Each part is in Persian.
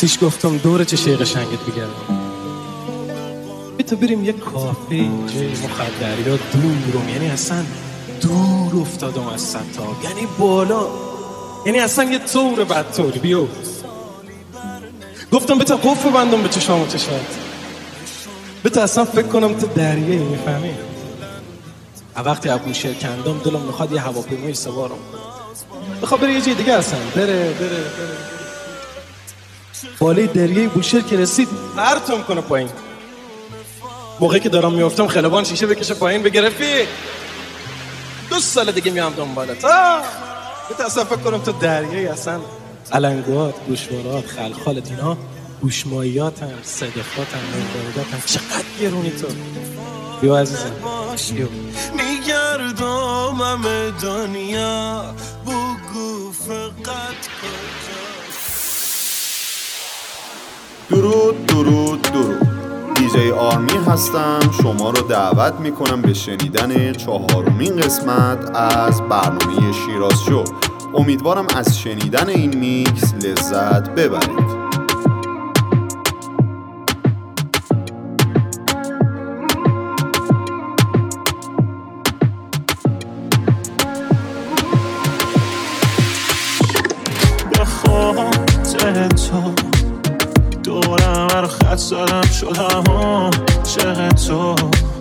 راسیش گفتم دور چه قشنگت بگردم، تو بریم یه کافه جای مخدریا دورم، یعنی اصلا دور افتادم از ستاب، یعنی بالا، یعنی اصلا یه طور بدطوری بیو. گفتم بتا قفل بندم به چشام و چشات، بتا اصلا فکر کنم تو دریایی، میفهمی؟ وقتی ابوشهر کندم دلم میخواد یه هواپیمای سوارم بخواد بره یه جای دیگه، اصلا بره بالای دریای بوشهر که رسید پرتم کنه پایین. موقعی که دارم میافتم خلبان شیشه بکشه پایین بگه رفیق 2 سال دیگه میام دنبالت. بتا اصلا فکر کنم تو دریایی، اصلا علنگوات، گوشوارات، خلخالت اینا گوشماییات هم، صدفات هم، مردادات هم، چقدر گرونی تو. بیو عزیزم بیو. میگردم همه دنیا بگو فقط درود درود درود. دیجی آرمی هستم، شما رو دعوت میکنم به شنیدن 4مین قسمت از برنامه شیراز شو. امیدوارم از شنیدن این میکس لذت ببرید. بخاطر تو دورم هر خط زدم شدم عاشق تو،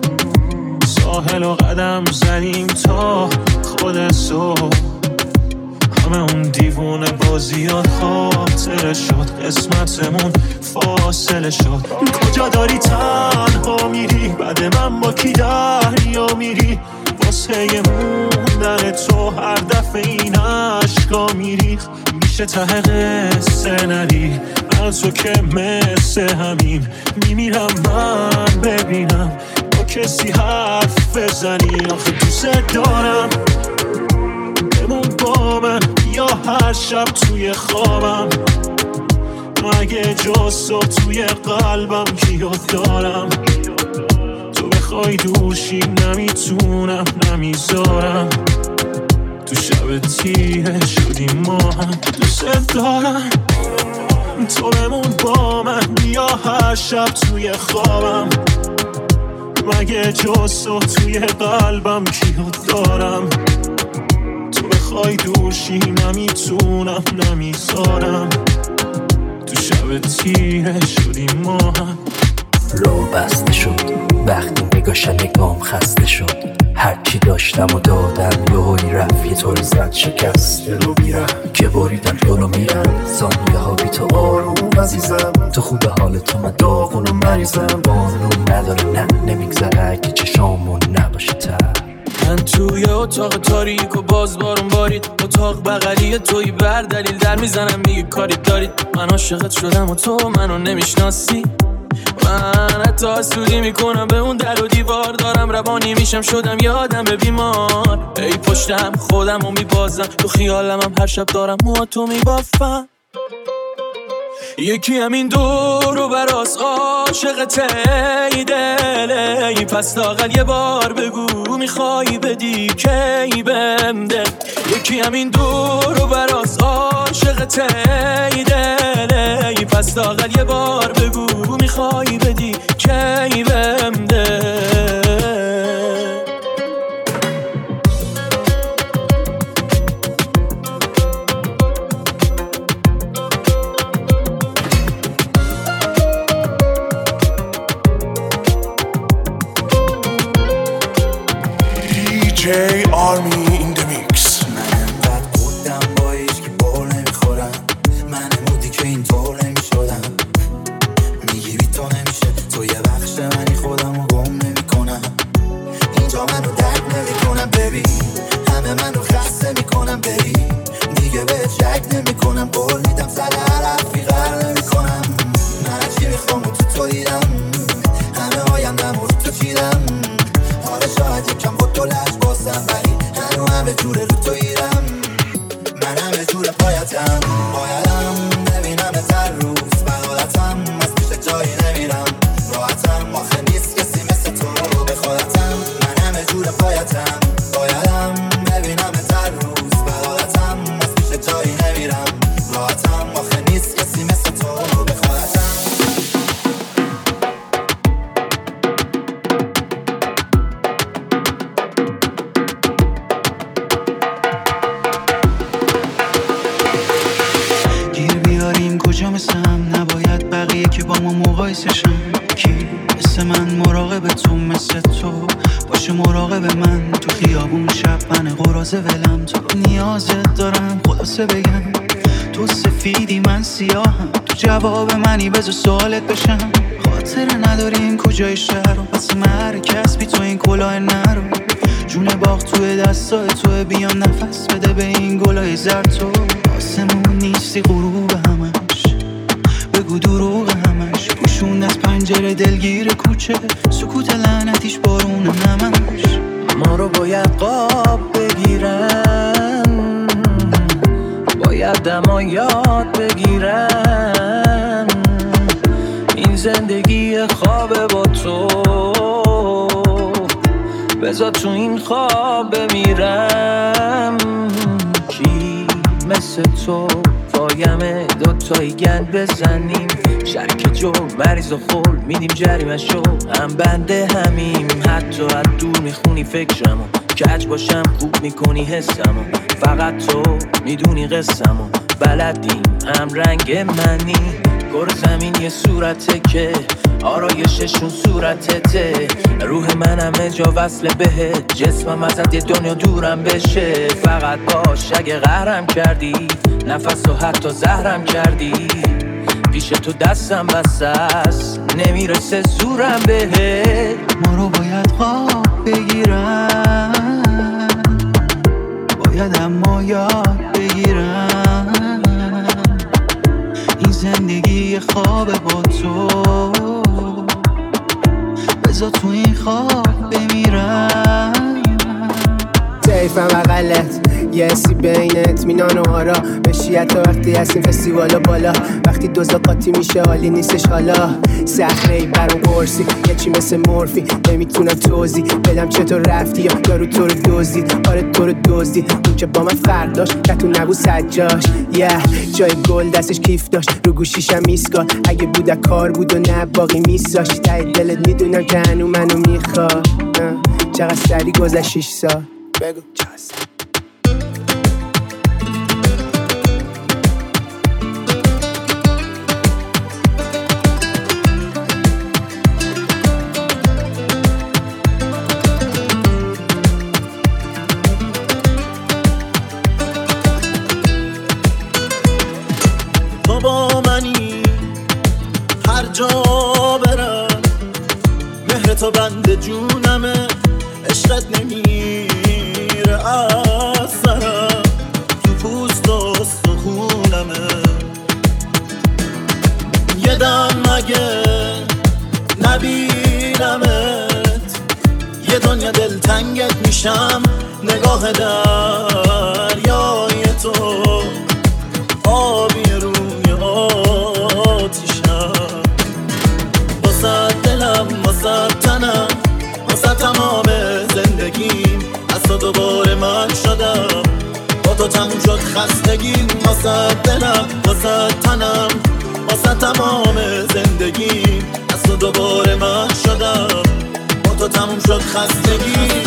ساحل و قدم زدیم تا خود صبح، همه اون دیوونه بازیات خاطره شد، قسمتمون فاصله شد. کجا داری تنها میری بعد من با کی دریا میری، واسه موندن تو هر دفعه این عشقا میریخ، میشه ته قصه نری من تو که مثل همین، میمیرم من ببینم با کسی حرف بزنی، آخه دوست دارم بمون با من یا هر شب توی خوابم، مگه جز تو توی قلبم کیو دارم، تو بخوای دوشی نمیتونم نمیذارم، تو شب تیه شدیم ما هم، دوست دارم تو بمون با من یا هر شب توی خوابم، مگه جز تو توی قلبم کیو دارم، تو بخوای دوشی نمیتونم نمیذارم، تو شب تیه شدیم ما هم. رو بسته شد وقتی نگام خسته شد، هرچی داشتم و دادم یهویی رفت، یه طور زد شکست رو بیرم که بریدم جلو میرم، ثانیه ها بی تو آروم عزیزم، تو خوب حال تو من داغون و مریضم، قانون نداره نه نمیگذره اگه چشامون نباشه تر. من توی اتاق تاریک و باز بارون بارید، اتاق بغلی توی بر دلیل در میزنم میگه کاری دارید، من عاشقت شدم و تو منو نمیشناسی، من حتی حسودی میکنم به اون در و دیوار، دارم روانی میشم شدم یادم به بیمار، ای پشتم خودم رو میبازم تو خیالم هم هر شب دارم موهاتو میبافم، یکی همین دور و براس عاشقته ای دل، ای پس لااقل یه بار بگو میخوای بدی کی بهم دل، یکی همین دور و براس عاشقته ای دل، ای پس لااقل یه بار بگو میخوای بدی کی بهم دل. DJ Army in the mix. من انقدر بودم با هیچ که بار نمیخورم، من مودی که این طور نمیشدم، میگی بی تو کجا مثل هم نباید بقیه که با ما مقایسشن. کی مثل من مراقب تو، مثل تو باشه مراقب من. تو خیابون شب من قراضه ولم، تو رو نیازت دارم خلاصه بگم. تو سفیدی من سیاهم، تو جواب منی بذار سوالت بشم. خاطر نداریم کجای شهر و پس مرکز بی تو این کلاه نرو. جون باغ توی دستای توی، بیام نفس بده به این گلای زرد. تو آسمون نیستی غروب همش، بگو دروغ همش. پوشون از پنجره دلگیر کوچه، سکوت لعنتیش بارون نمش. ما رو باید قاب بگیرن، باید دما یاد بگیرن. این زندگی خوابه با تو، بذار تو این خواب بمیرم. کی مثل تو پایمه دوتایی گند بزنیم. شرک جو مریض و خول میدیم جریمه شو، هم بنده همیم. حتی از دور میخونی فکرمو، کج باشم خوب میکنی حسمو. فقط تو میدونی قصمو، بلدیم هم رنگ منی. گور زمین یه صورته که آرایششون صورتته. روح من همه جا وصل بهت، جسمم ازت یه دنیا دورم بشه. فقط باش اگه قهرم کردی، نفس و حتی زهرم کردی. پیش تو دستم بسته است، نمیرسه زورم بهت. ما رو باید خواب بگیرن، باید اما یاد بگیرن. این زندگی خوابه با تو، بذار تو این خواب بمیرن. تیفم اقلت یه حسی بین اطمینان و آرا بشیت تا وقتی هستیم فستیوالا بالا. وقتی دوزا قاطی میشه حالی نیستش حالا. صخره ای برام قرصی یه چی مثل مورفی، نمیتونم توضیح بدم چطور رفتی یا یارو تو رو دزدید. آره تو رو دزدید، اون که با من فرق داشت که تو نبود سجاش. جای گل دستش کیف داشت، رو گوشیشم میسکال. اگه بود کار بود و نه باقی میساشت. ته دلت میدونم که هنو منو میخواد. چقدر سری گذشت 6 سال. بگو تو با منی هر جا برم، مهر تو بند جونمه، عشقت نمیره از سرم. تو پوست و استخونمه، یه دم مگه نبینمت، یه دنیا دلتنگت میشم. نگاه دریای تو آبی روی آتیشم. واسه دلم، واسه تنم، واسه تمام زندگیم. از تو دوباره من شدم، با تو تموم شد خستگیم. واسه دلم، واسه تنم، واسه تمام زندگیم. از تو دوباره من شدم، با تو تموم شد خستگیم.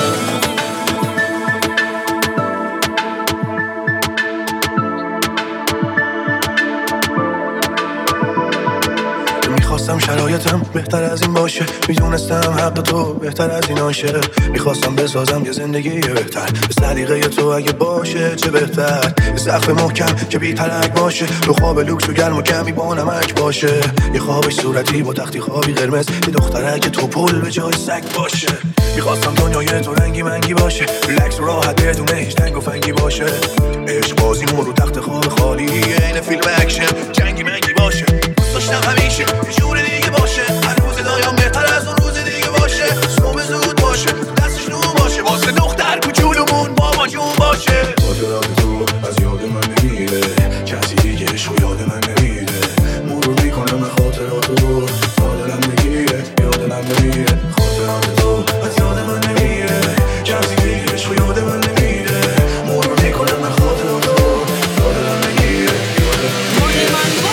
میخواستم شرایطم بهتر از این باشه، میدونستم حق تو بهتر از این آشه. میخواستم بسازم یه زندگی بهتر، به سلیقه تو اگه باشه چه بهتر. یه سقف محکم که بی ترک باشه، رو خواب لوکس و گرم و کمی با نمک باشه. یه خوابش صورتی با تختی خوابی قرمز، یه دخترک تو پل به جای سگ باشه. میخواستم دنیای تو رنگی منگی باشه، ریلکس و راحت بدون هیچ تنگ و فنگی باشه. عشق بازیمون رو تخت خواب خالی، این فیلم اکشن جنگی منگی باشه. داشتم همیشه یه جور دیگه باشه، هر روز دایم بهتر از اون روز دیگه باشه. صبح زود باشه، دستش نون باشه، واسه دختر کوچولومون بابا جون باشه. خاطرات تو از یاد من نمیره، کسی دیگه عشق یاد من نمیره. مرور میکنم به خاطرات تو، تا دلم بگیره یاد دلم نمیره. خاطرات تو از یاد من نمیره، کسی دیگه عشق یاد من نمیره. مرور میکنم به خاطرات تو، تا دلم بگیره یاد دلم نمیره.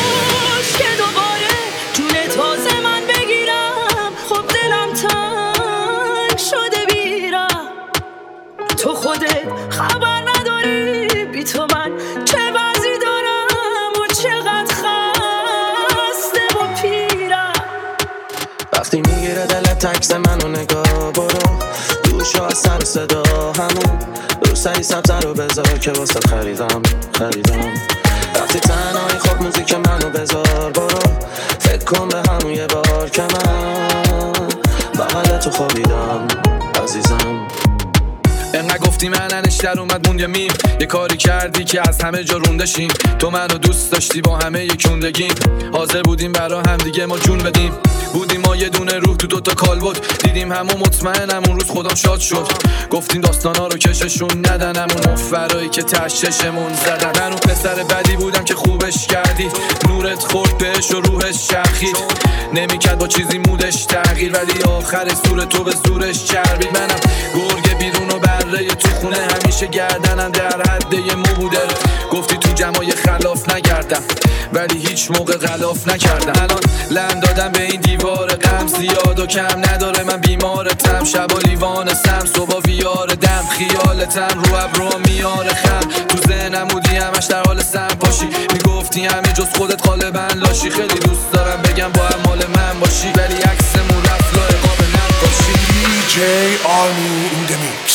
فقط عکس منو نگاه برو دوشو از سر صدا همون رو سری سبزه رو بذار که واسه خریدم وقتی تنهایی خب موزیک منو بذار برو فکر کن به همون یه بار که من بغل تو خوابیدم عزیزم. انقدر گفتی مننش در اومد موند یه میم یه کاری کردی که از همه جا روندشیم تو منو دوست داشتی با همه یکوندگیم حاضر بودیم برا هم دیگه ما جون بدیم بودیم ما یه دونه روح تو دوتا کالبد دیدیم همون مطمئنم اون روز خودم شاد شد گفتیم داستانا رو کششون ندن همون مفرایی که تششمون زدن من اون پسر بدی بودم که خوبش کردی نورت خورد بهش و روحش چرخید نمیکرد با چیزی مودش تغییر ولی آخر سور تو به زورش چربید منم گرگ بیرون و بره تو خونه همیشه گردنم در حد یه مو بوده گفتی تو جمعای خلاف نگردم ولی هیچ موقع غلاف نکردم الان لم دادم به این دیوار غم زیاد و کم نداره من بیمارتم شب و لیوانستم صبح ویار دم خیالتم رو ابرو میاره خم تو ذهنم بودی همش در حال سم پاشی میگفتی همه جز خودت غالبا لاشی خیلی دوست دارم بگم با هم مال من باشی ولی عکسمون رفت لای قاب نقاشی DJ Army in the mix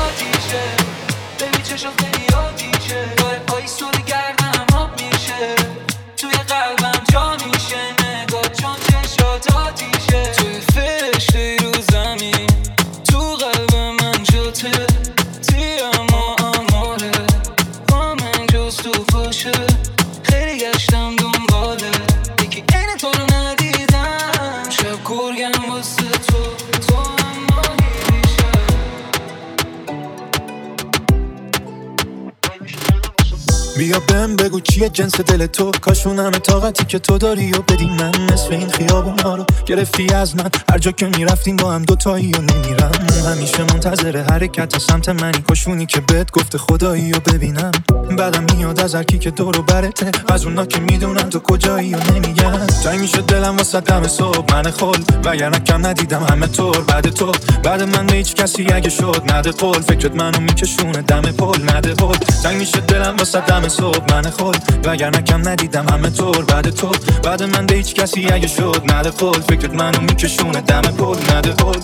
بیا بهم بگو چیه جنس دل تو کاشون همه طاقتی که تو داری و بدی من نصف این خیابونا رو گرفتی از من هر جا که میرفتیم با هم دوتایی و نمیرم همیشه منتظر حرکت سمت منی کاشونی که بهت گفته خدایی و ببینم بعدم میاد از هرکی که دور و برته از اونا که میدونن تو کجایی و نمیگن تنگ میشه دلم واسه دم صبح من خل وگرنه کم ندیدم همه طور بعد تو بعد من به هیچ کسی اگه شد نده قول فکرت منو میکشونه دم پل نده قول تنگ میشه دلم واسه دم صبح من خود وگرنه کم ندیدم همه طور بعد تو بعد من به هیچ کسی اگه شد نده قول فکرت منو میکشونه دم پل نده قول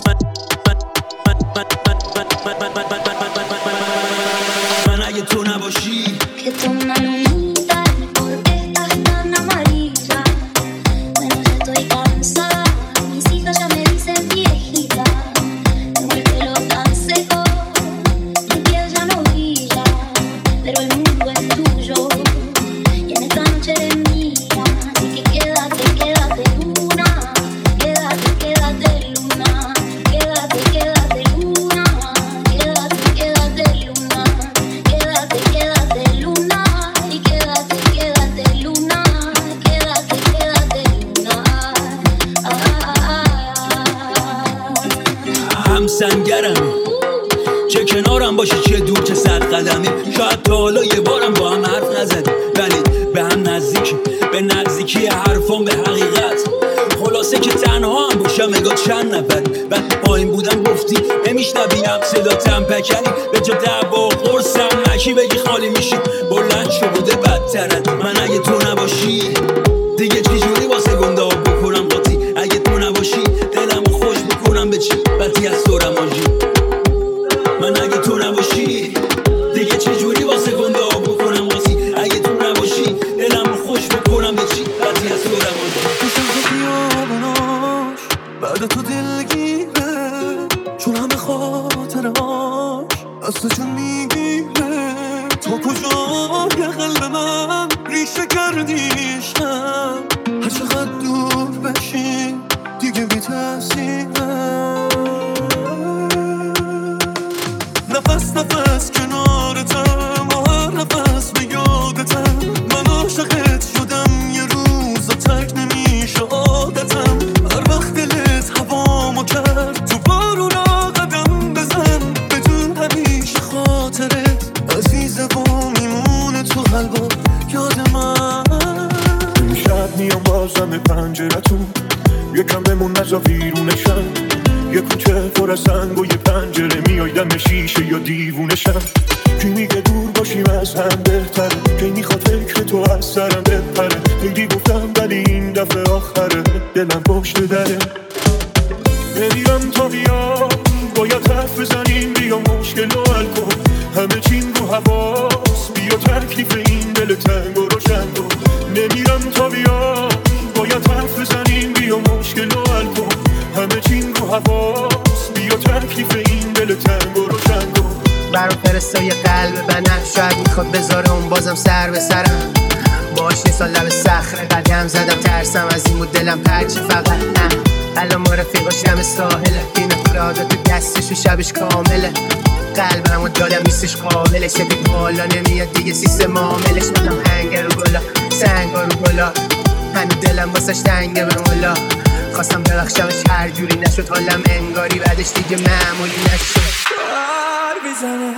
من اگه تو نباشی که تو منو سنگرمی چه کنارم باشی چه دور چه صد قدمی شاید تا حالا یه بارم با هم حرف نزدیم ولی به هم نزدیکی به نزدیکی حرفان به حقیقت خلاصه که تنها هم باشم اگه چند نفری وقتی پایین بودم گفتی نمیشنویم صداتم پکنی به جا دعوا قرصم نکی بگی خالی میشی بلند شو بوده بدترت من اگه تو نباشی دیگه چی جوری واسه گنده آب بکنم قاطی اگه تو نباشی دلمو خوش بکنم به چی بدی از تو رماجی من اگه تو نباشی دیگه چه جوری واسه گنده آب بکنم قاطی اگه تو نباشی دلمو خوش بکنم به چی بدی از تو رماجی خوشم تو خیابوناش بعد تو دلگیره چون همه خاطرهاش از تو چون میگیره تو کجا یه قلب من ریشه کردیشم هر چقدر دور بشی دیگه بی تأثیره نفس نفس کنارتم و هر نفس به یادتم من عاشقت شدم یه روز و تک نمیشه عادتم هر وقت دلت هوامو کرد تو بارونا قدم بزن بدون همیشه خاطرت عزیزه و میمونه تو قلبم یاد من شب میام بازم پنجرتون یکم بمون نزا ویرونشم یه کوچه پر از سنگ و یه پنجره میای دم شیشه یا دیوونشم کی میگه دور باشیم از هم بهتره کی میخواد فکر تو از سرم بپره خیلی گفتم ولی این دفعه آخره دلم پشت دره نمیرم تا بیا باید حرف بزنیم بیا مشکل رو حل کن همه چین رو حواس بیا ترکیف این دل تنگ و روشن کن نمیرم تا بیا باید حرف بزنیم بیا مشکل رو حل کن همه چین رو حواس بیا ترکیف این دل تنگ و روشن کن برام فرستای قلب بنفش شاید میخواد بذاره اون بازم سر به سرم باش نیسان لب صخره قدم زدم ترسم از این بود دلم پرچه فقط نه الان ما رفیقاش دم ساحله این افتاده تو دستش و شبش کامله قلبمو دادم نیستش قابلش بید بالا نمیاد دیگه سیستم معاملش بدم هنگر رو گلا سنگا رو گلا هنو دلم واسش تنگه به مولا خواستم ببخشمش هر جوری نشد حالم انگاری بعدش دیگه معمولی نشد بزنه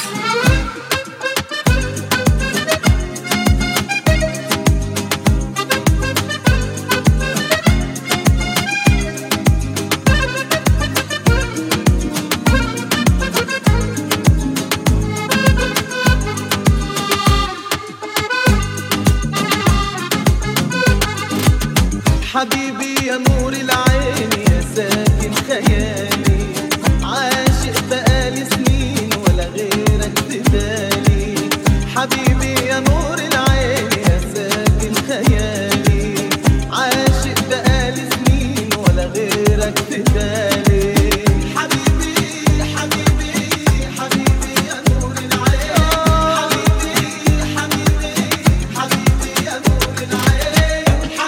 حبيبي يا نور العين يا ساكن خيالي عاشق بقالي سنين ولا غيرك في بالي حبيبي يا نور العين يا ساكن خيالي عاشق بقالي سنين ولا غيرك في بالي حبيبي حبيبي حبيبي يا نور العين حبيبي حبيبي حبيبي يا نور العين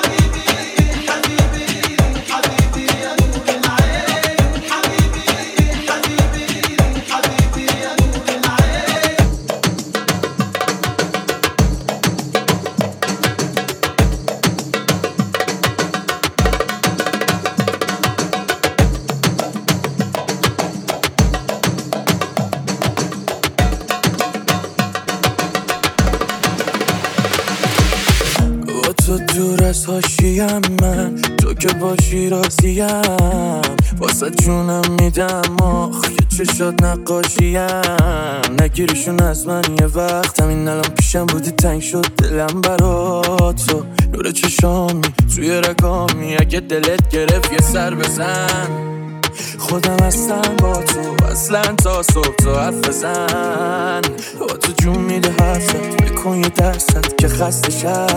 تو دور از حاشیم من تو که باشی راضیم واسه جونم میدم آخ یه چشات نقاشیم نگیریشون از من یه وقت همین الان پیشم بودی تنگ شد دلم برا تو نور چشامی توی رگامی اگه دلت گرفت یه سر بزن خودم هستم با تو اصلا تا صبح تو حرف بزن با تو جون میده حرفت بکن یه درصد که خسته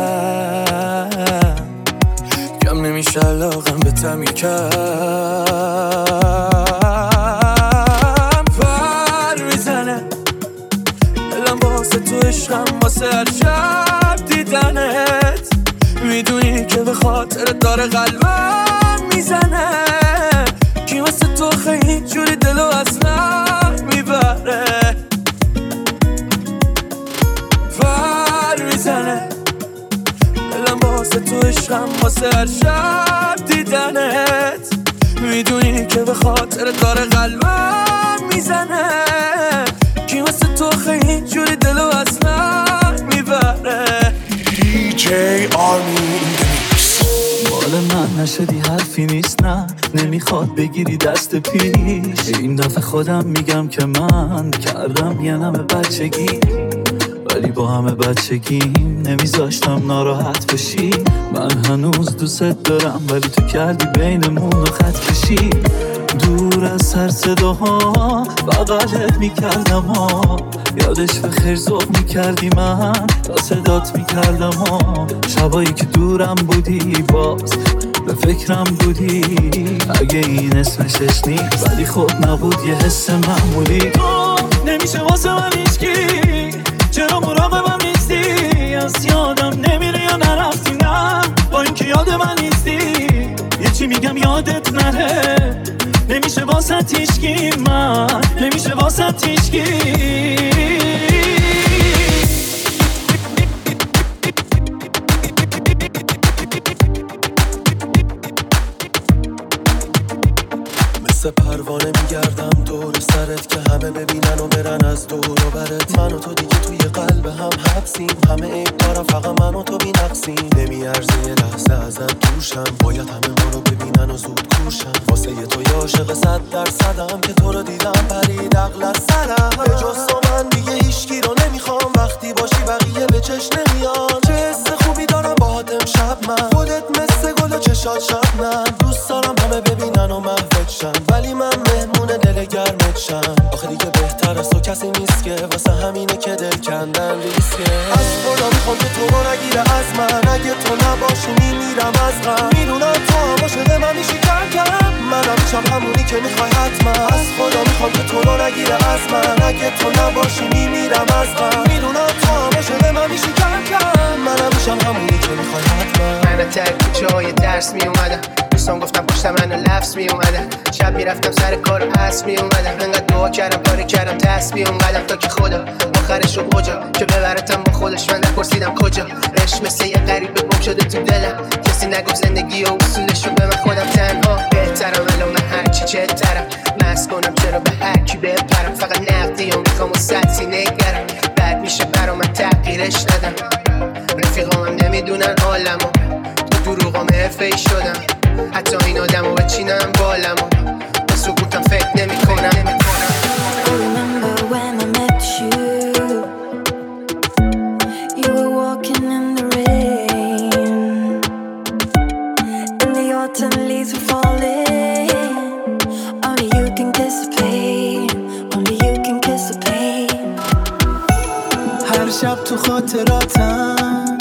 شم کم نمیشه علاقم به تمی کم پر میزنه دلم واسه تو عشقم واسه هر شب دیدنت میدونی که به خاطر داره قلبم میزنه کی واسه تو خیلی جوری دلو از من میبره پر میزنه دلم واسه تو عشقم واسه هر شب دیدنت میدونی که به خاطر داره قلبم میزنه کی واسه تو خیلی جوری دلو از من میبره DJ Army مال من نشدی حرفی نیست نه نمیخواد بگیری دست پیش این دفعه خودم میگم که من کردم یه نمه بچگی ولی با همه بچگیم نمیذاشتم ناراحت بشی من هنوز دوست دارم ولی تو کردی بینمون رو خط کشی دور از هر صداها بغلت میکردم ها یادش به خیر ذوق میکردی من تا صدات میکردم ها شبایی که دورم بودی باز به فکرم بودی اگه این اسمشش نیست ولی خود نبود یه حس معمولی تو نمیشه واسه من هیچکی چرا مراقبم نیستی از یادم نمیره یا نرفتی نه با اینکه یاد من نیستی یه چی میگم یادت نره نمیشه واسه تیشکی من نمیشه واسه تیشکی مثل پروانه میگردم دور سرت که همه ببینن و برن از دور و برت من و تو دیگه توی قلب هم حبسیم همه عیب دارم فقط من و تو بی نقصیم نمیارزه یه لحظه ازت دوشم باید همه ما رو ببینن و زود کوشم واسه یه تو یه عاشق 100% که تو رو دیدم پرید عقل از سرم به جز تو من دیگه هیچکی رو نمیخوام وقتی باشی بقیه به چش نمیان چه حس خوبی دارم باهات امشب من خودت مثل گل و چشات شبنم دوست دارم همه ببینن و محوت شن ولی من بشم. آخه دیگه بهتر از تو کسی نیست که واسه همینه که دل کندن ریسکه. از خدا میخوام که تو رو نگیره از من، اگه تو نباشی میمیرم از غم. میدونم تو هم عاشق من میشی کم، منم میشم همونی که میخوای حتما. از خدا میخوام که تو رو نگیره از من، اگه تو نباشی میمیرم از غم. میدونم تو هم عاشق من میشی کم، منم میشم همونی که میخوای حتما. من تک جای درس میومدم، دوستان گفتم پشت منو لفظ میومدم. شب میرفتم سر کار پس میومدم، انقدر دعا کردم پاره کردم تسبیح اومدم تا که خدا آخرش رو کجا که ببرتم با خودش. من پرسیدم کجا عشق مثل یه غریبه گم شده تو دلم. کسی نگفت زندگی و اصولش رو به من خودم تنها بهترم. الان من هرچی چهترم مست کنم چرا به هر کی بپرم. فقط نقدی و میخوام و سطحی نگرم، بد میشه برا من تغییرش ندم. رفیقامم نمیدونن حالمو، تو دروغام حرفه‌ای شدم. حتی این آدمو بچینم بالمو به سکوتم فکر نمی‌کنم. I remember when I met you. You were walking in the rain, and the autumn leaves were falling. Only you can kiss the pain, only you can kiss the pain. هر شب تو خاطراتم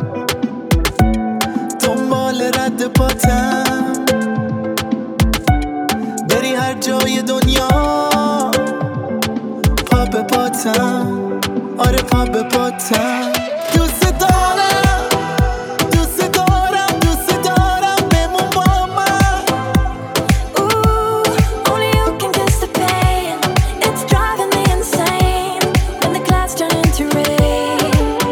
دنبال رد پاتم، بری هر جای دنیا پا به پاتم. آره پا به پاتم. دوست دارم دوست دارم دوست دارم بمون با من. Ooh, only you can kiss the pain. It's driving me insane when the clouds turn into rain.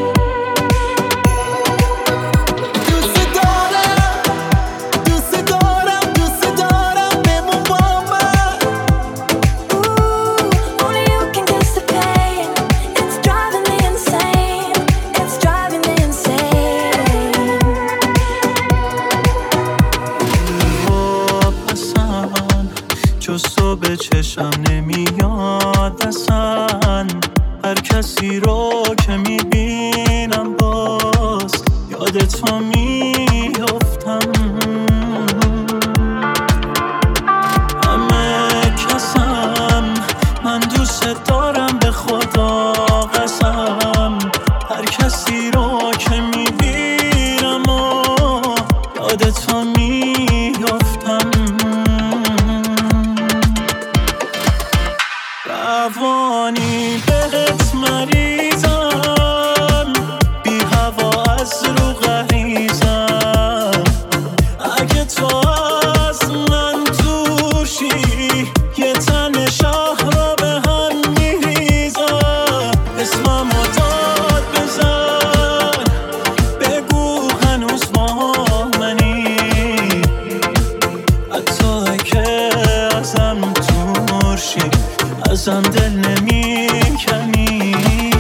دوست دارم دوست دارم دوست دارم بمون با من. Ooh, only you can kiss the pain. It's driving me insane. It's driving me insane. واپسن جز تو به چشم نمیاد اصلا. هر کسی رو که میبینم باز یاد تو میافتم. همه کسم من دوست دارم به خدا قسم. هر کسی رو که میبینم و یاد تو میافتم. روانی بهت مریضم، بی هوا از رو غریزم. اگه تو از من دوشی یه تن شهر رو به هم میریزم. اسممو داد بزن بگو هنوز با منی، حتی اگه ازم دورشی ازم دل نمیکنی.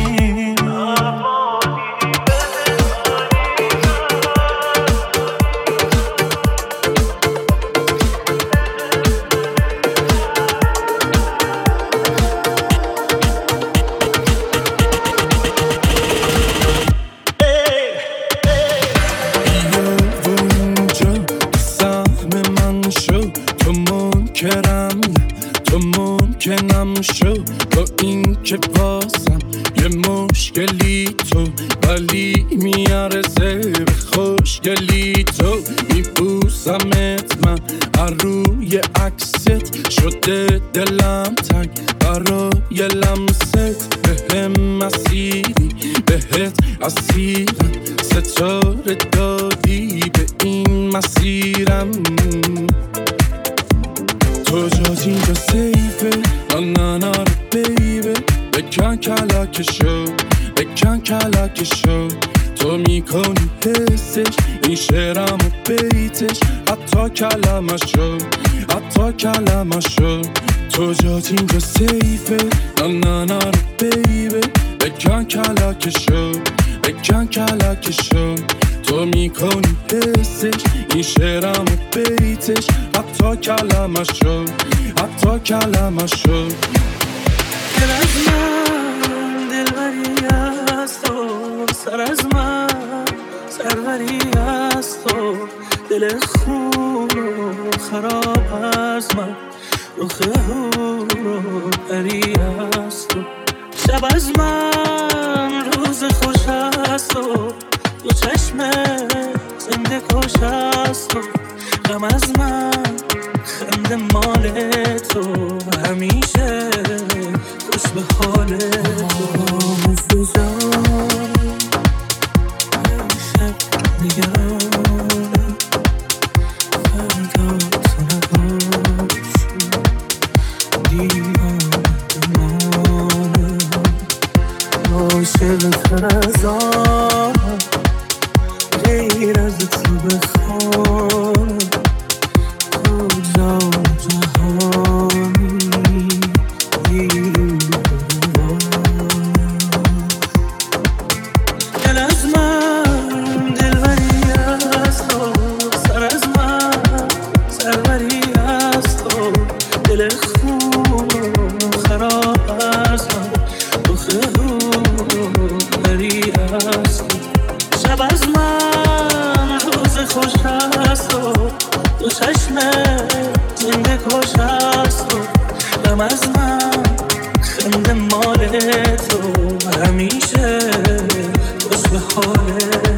منکرم شو با این که بازم یه مشکلی تو، ولی میارزه به خوشگلی تو. میبوسمت من هر روی عکست، شده دلم تنگ برای لمست. بهم مسیری بهت اسیرم، ستاره دادی به این مسیرم. تو جاز اینجا سیفه نه بیبه. بکن کلکشو بکن کلکشو، تو میکنی حسش این شعرم و بیتش، حتی کلمشو حتی کلمشو. تو جاز اینجا سیفه نه بیبه. بکن کلکشو بکن کلکشو، تو میکنی حسش این شعرم و بیتش، حتی کلمشو حتی کلمشو. دل از من دلبری از تو، سر از من سروری از تو. دل خون و خراب از من رخ رو پری است و شب از من روز خوش است و دو چشم زنده کش است و غم از من خنده مال تو همیشه خوش به حال تو شب نگرانم فردا تو نباشی دیوانه بمانم عاشق‌تر از آنم غیر از تو بخوانم کجا جهانی دیرو دل از من دلبری است و سر از من سروری است و دل خون خراب است و رخ رو پری است شب از من روز خوش است و دو چشم زنده کش است و غم از من خنده مال تو همیشه خوش به حال